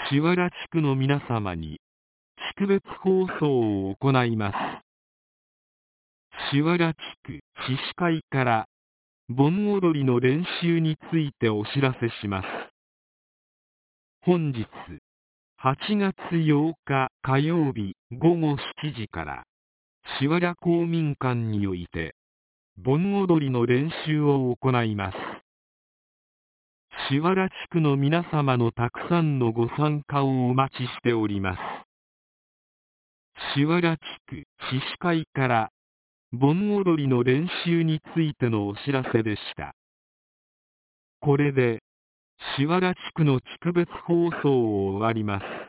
橿原地区の皆様に地区別放送を行います。橿原地区自治会から盆踊りの練習についてお知らせします。本日8月8日火曜日午後7時から橿原公民館において盆踊りの練習を行います。橿原地区の皆様のたくさんのご参加をお待ちしております。橿原地区自治会から盆踊りの練習についてのお知らせでした。これで橿原地区の地区別放送を終わります。